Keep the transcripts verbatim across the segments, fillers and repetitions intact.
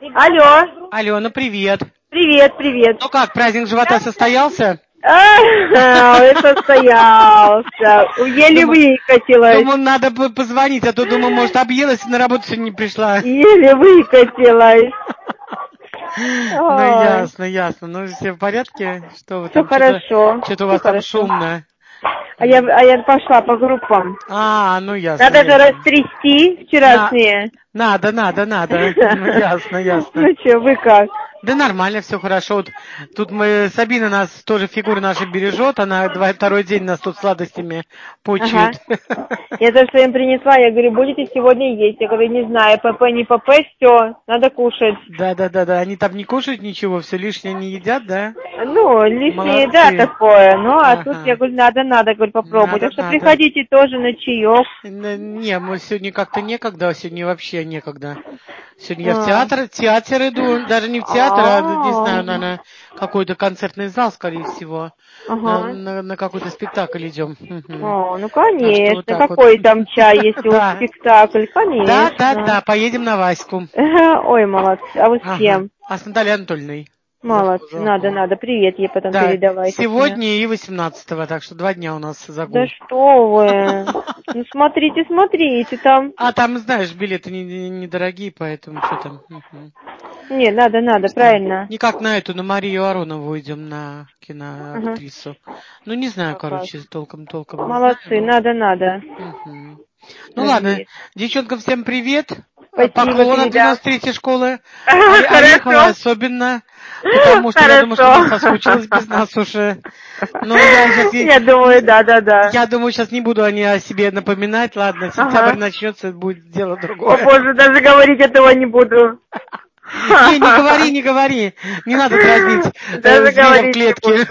Алло. Алена, привет. Привет, привет. Ну как, праздник живота состоялся? Ой, состоялся. Еле выкатилась. Думаю, надо бы позвонить, а то, думаю, может, объелась и на работу сегодня не пришла. Еле выкатилась. Ну, ясно, ясно. Ну, все в порядке? Что вы Все там? хорошо. Что-то у вас там шумно. А я, а я пошла по группам. А, ну ясно. Надо же растрясти вчерашние. Надо, надо, надо. Ну, ясно, ясно. Ну что, вы как? Да нормально, все хорошо. Вот тут мы, Сабина нас тоже фигуры наши бережет, она два, второй день нас тут сладостями почует. Ага. Я то, что им принесла, я говорю, будете сегодня есть. Я говорю, не знаю, ПП, не ПП, все, надо кушать. Да, да, да, да. Они там не кушают ничего, все лишнее не едят, да? Ну, лишнее, Молодцы. да, такое. Ну, а Ага. тут я говорю, надо, надо, говорю, попробовать. Надо, Так что надо. приходите тоже на чаек. Не, мы сегодня как-то некогда, а сегодня вообще некогда. Сегодня я в А. театр, в театр иду, даже не в театр, а, не знаю, наверное, какой-то концертный зал, скорее всего. На, Ага. на, на какой-то спектакль идем. О, ну конечно, вот какой вот. там чай, если уж Да. спектакль, конечно. Да, да, да, поедем на Ваську. Ой, молодцы, а вы с Ага. кем? А с Натальей Анатольевной. Молодцы, надо, надо, привет ей потом Да, передавайте. сегодня и восемнадцатого, так что два дня у нас загул. Да что вы, ну смотрите, смотрите там. А там, знаешь, билеты недорогие, не, не поэтому что там. Угу. Не, надо, надо, правильно. Не как на эту, на Марию Аронову идем, на киноактрису. Ага. Ну, не знаю, короче, толком-толком. Молодцы, надо, надо. Угу. Ну, ладно, девчонкам всем привет. Спасибо, Поклон от передам. девяносто третьей школы. Орехова особенно. Потому что Хорошо. я думаю, что она соскучилась без нас уже. Ну, я сейчас... Я думаю, да-да-да. Я думаю, сейчас не буду они о себе напоминать. Ладно, сентябрь ага. начнется, будет дело другое. О, боже, даже говорить этого не буду. Не, не говори, не говори. Не надо дразнить даже зверя в клетке.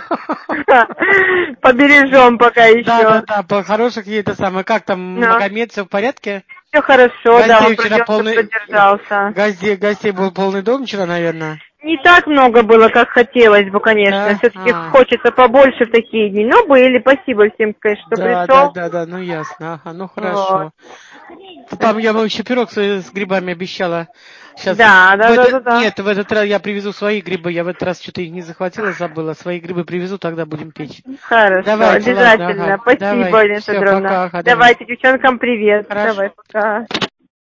Побережем пока еще. Да, да, да, хороших ей это самое. Как там, no. Магомед, все в порядке? Все хорошо, гостей да, он вчера полный... продержался. Гостей, гостей был полный дом вчера, наверное. Не так много было, как хотелось бы, конечно. Да? Все-таки а. хочется побольше в такие дни. Но были, спасибо всем, конечно, что да, пришел. Да, да, да, ну ясно. Ага, ну хорошо. Вот. Там я вам еще пирог с, с грибами обещала. Сейчас да, да, это... да, да. Нет, в этот раз я привезу свои грибы. Я в этот раз что-то их не захватила, забыла. Свои грибы привезу, тогда будем печь. Хорошо, давайте, обязательно. Ладно, ага. Спасибо, Давай. Елена Все, Федоровна. пока, ага, давайте, девчонкам привет. Хорошо. Давай, пока.